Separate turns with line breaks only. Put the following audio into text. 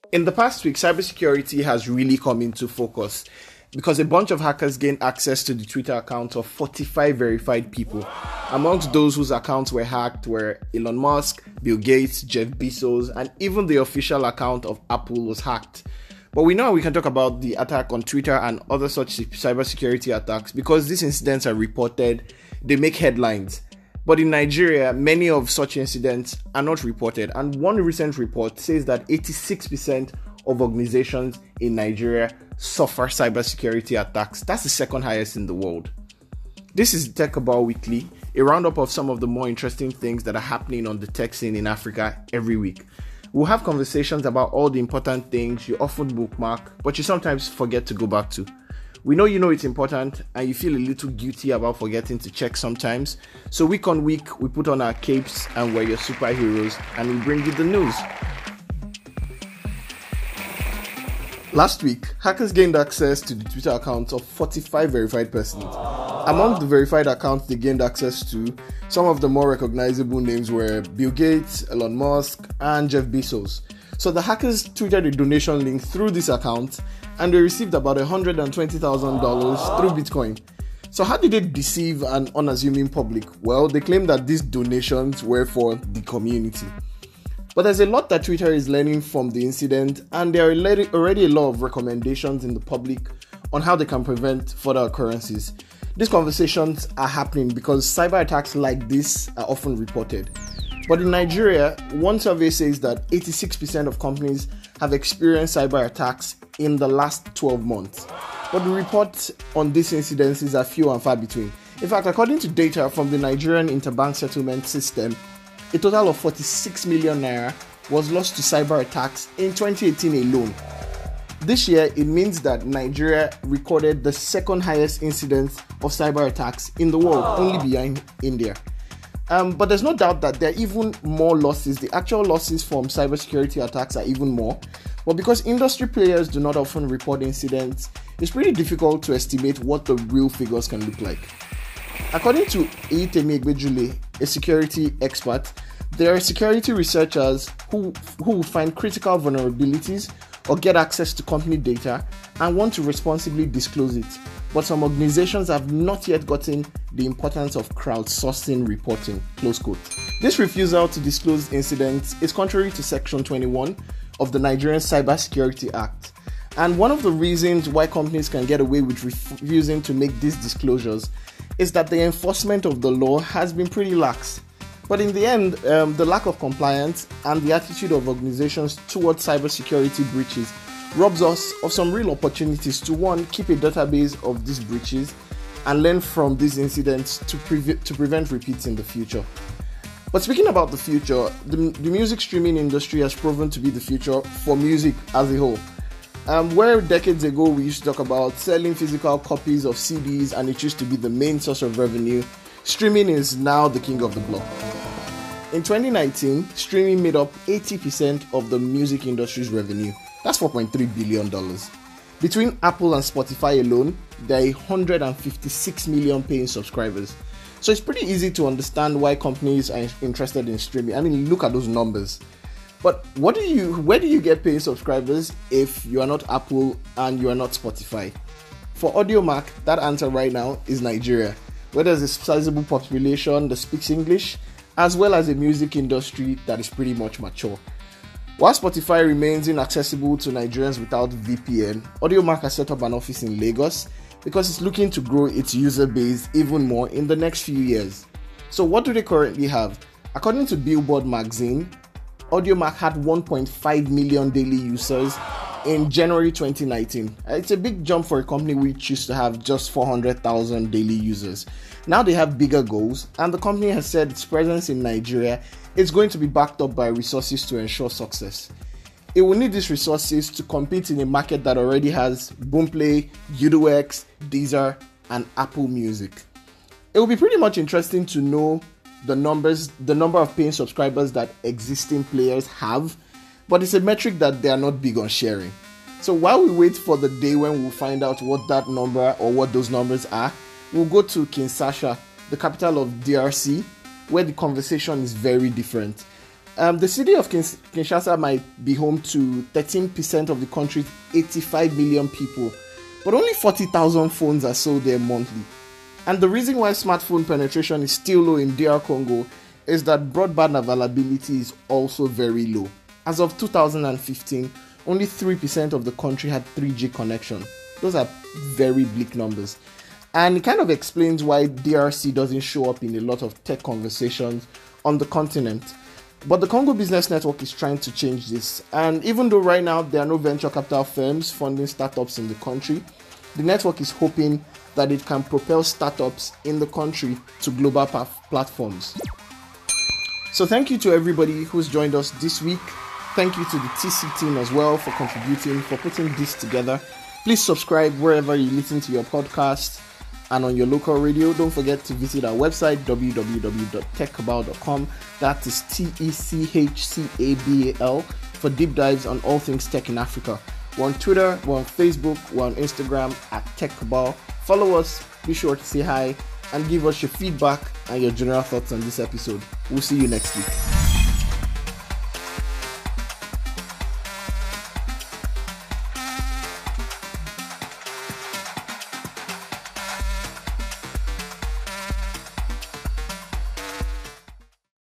In the past week, cybersecurity has really come into focus because a bunch of hackers gained access to the Twitter accounts of 45 verified people. Amongst those whose accounts were hacked were Elon Musk, Bill Gates, Jeff Bezos, and even the official account of Apple was hacked. But we know we can talk about the attack on Twitter and other such cybersecurity attacks because these incidents are reported, they make headlines. But in Nigeria, many of such incidents are not reported, and one recent report says that 86% of organizations in Nigeria suffer cybersecurity attacks. That's the second highest in the world. This is TechAbout Weekly, a roundup of some of the more interesting things that are happening on the tech scene in Africa every week. We'll have conversations about all the important things you often bookmark, but you sometimes forget to go back to. We know you know it's important and you feel a little guilty about forgetting to check sometimes. So week on week, we put on our capes and we're your superheroes and we bring you the news. Last week, hackers gained access to the Twitter accounts of 45 verified persons. Among the verified accounts they gained access to, some of the more recognizable names were Bill Gates, Elon Musk, and Jeff Bezos. So the hackers tweeted a donation link through this account and they received about $120,000 through Bitcoin. So how did they deceive an unassuming public? Well, they claim that these donations were for the community. But there's a lot that Twitter is learning from the incident, and there are already a lot of recommendations in the public on how they can prevent further occurrences. These conversations are happening because cyber attacks like this are often reported. But in Nigeria, one survey says that 86% of companies have experienced cyber attacks in the last 12 months. But the reports on these incidences are few and far between. In fact, according to data from the Nigerian Interbank Settlement System, a total of 46 million naira was lost to cyber attacks in 2018 alone. This year, it means that Nigeria recorded the second highest incidence of cyber attacks in the world, only behind India. But there's no doubt that there are even more losses. The actual losses from cybersecurity attacks are even more. But because industry players do not often report incidents, it's pretty difficult to estimate what the real figures can look like. According to Eyitemi Egbejule, a security expert, there are security researchers who find critical vulnerabilities or get access to company data and want to responsibly disclose it. But some organizations have not yet gotten the importance of crowdsourcing reporting, close quote. This refusal to disclose incidents is contrary to Section 21 of the Nigerian Cybersecurity Act. And one of the reasons why companies can get away with refusing to make these disclosures is that the enforcement of the law has been pretty lax. But in the end, the lack of compliance and the attitude of organizations towards cybersecurity breaches robs us of some real opportunities to, one, keep a database of these breaches and learn from these incidents to prevent repeats in the future. But speaking about the future, the music streaming industry has proven to be the future for music as a whole. Where decades ago we used to talk about selling physical copies of CDs and it used to be the main source of revenue, streaming is now the king of the block. In 2019, streaming made up 80% of the music industry's revenue. That's $4.3 billion. Between Apple and Spotify alone, there are 156 million paying subscribers. So it's pretty easy to understand why companies are interested in streaming. I mean, look at those numbers. But where do you get paying subscribers if you are not Apple and you are not Spotify? For Audiomack, that answer right now is Nigeria, where there's a sizable population that speaks English, as well as a music industry that is pretty much mature. While Spotify remains inaccessible to Nigerians without VPN, Audiomack has set up an office in Lagos because it's looking to grow its user base even more in the next few years. So what do they currently have? According to Billboard magazine, Audiomack had 1.5 million daily users in January 2019. It's a big jump for a company which used to have just 400,000 daily users. Now they have bigger goals, and the company has said its presence in Nigeria is going to be backed up by resources to ensure success. It will need these resources to compete in a market that already has Boomplay, UdoX, Deezer, and Apple Music. It will be pretty much interesting to know the number of paying subscribers that existing players have, but it's a metric that they are not big on sharing. So while we wait for the day when we'll find out what that number or what those numbers are, we'll go to Kinshasa, the capital of DRC, where the conversation is very different. The city of Kinshasa might be home to 13% of the country's 85 million people, but only 40,000 phones are sold there monthly. And the reason why smartphone penetration is still low in DR Congo is that broadband availability is also very low. As of 2015, only 3% of the country had 3G connection. Those are very bleak numbers. And it kind of explains why DRC doesn't show up in a lot of tech conversations on the continent. But the Congo Business Network is trying to change this. And even though right now there are no venture capital firms funding startups in the country, the network is hoping that it can propel startups in the country to global platforms. So thank you to everybody who's joined us this week. Thank you to the TC team as well for contributing, for putting this together. Please subscribe wherever you listen to your podcast and on your local radio. Don't forget to visit our website, www.techcabal.com. That is TECHCABAL, for deep dives on all things tech in Africa. We're on Twitter, we're on Facebook, we're on Instagram at TechCabal. Follow us, be sure to say hi, and give us your feedback and your general thoughts on this episode. We'll see you next week.